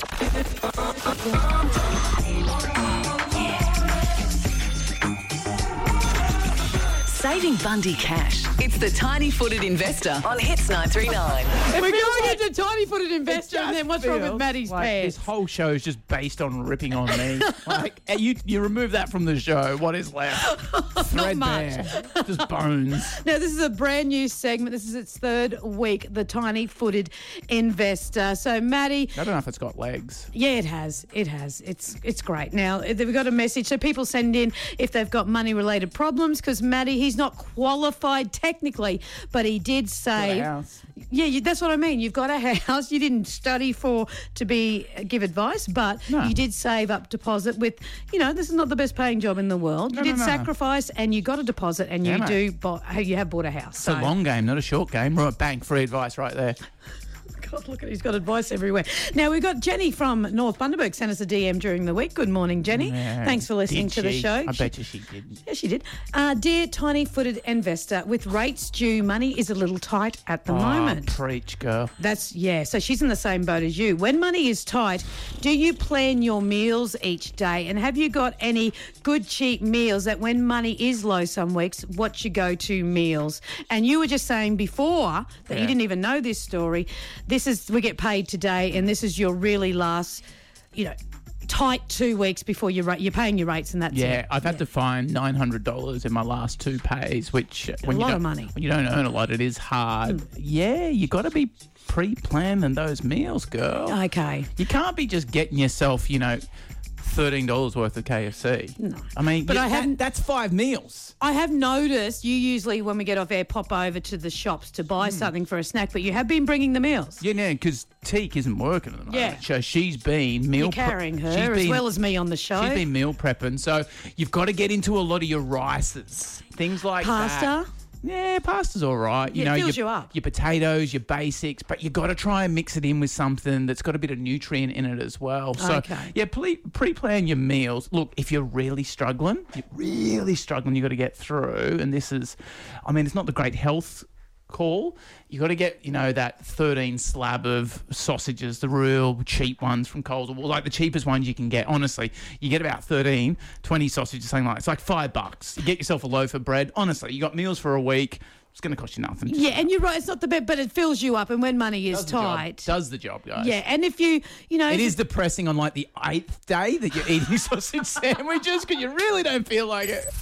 Saving Bundy cash. It's the Tiny-Footed Investor on Hits 939. We're going into Tiny-Footed Investor, and then what's wrong with Maddie's like pants? this whole show is just based on ripping on me. Like you remove that from the show, what is left? Not much. Threadbare, just bones. Now, this is a brand new segment. This is its third week, the Tiny-Footed Investor. So, Maddie... I don't know if it's got legs. Yeah, it has. It has. It's great. Now, we've got a message. So people send in if they've got money-related problems because, Maddie, he's not qualified technically, but he did say... Got a house. Yeah, that's what I mean. You've got a house. You didn't study to give advice, but No. you did save up deposit with, this is not the best paying job in the world. You did No. sacrifice and you got a deposit and Yeah, you mate. you have bought a house. It's a long game, not a short game. Right, bang, free advice right there. God, look at he's got advice everywhere. Now, we've got Jenny from North Bundaberg sent us a DM during the week. Good morning, Jenny. Yeah. Thanks for listening Did to the she? show. I bet you she didn't. Yeah, she did. Dear Tiny-Footed Investor, with rates due, money is a little tight at the moment. Preach, girl. So she's in the same boat as you. When money is tight, do you plan your meals each day? And have you got any good cheap meals that when money is low some weeks, what's your go-to meals? And you were just saying before that you didn't even know this story. We get paid today and this is your really last, tight 2 weeks before you're paying your rates and that's it. Yeah, I've had to find $900 in my last 2 pays, which a lot of money. When you don't earn a lot, it is hard. Yeah, you got to be pre-planning those meals, girl. Okay. You can't be just getting yourself, $13 worth of KFC. No. I mean, But that's 5 meals. I have noticed you usually, when we get off air, pop over to the shops to buy something for a snack, but you have been bringing the meals. Yeah, because Teak isn't working at the moment. Yeah. So she's been meal You're carrying her she's as well as me on the show. She's been meal prepping. So you've got to get into a lot of your rices, things like Pasta? that. Yeah, pasta's all right. It fills you up. Your potatoes, your basics, but you got to try and mix it in with something that's got a bit of nutrient in it as well. So, Okay. yeah, pre-plan your meals. Look, if you're really struggling, you've got to get through. And this is, it's not the great health call. You got to get, that 13 slab of sausages, the real cheap ones from Coles, or like the cheapest ones you can get. Honestly, you get about 20 sausages, something like that. It's like $5. You get yourself a loaf of bread. Honestly, you got meals for a week. It's going to cost you nothing. Yeah, and you're right. It's not the best, but it fills you up. And when money is tight, Does the job, guys. yeah. And if it It is depressing on like the 8th day that you're eating sausage sandwiches because you really don't feel like it.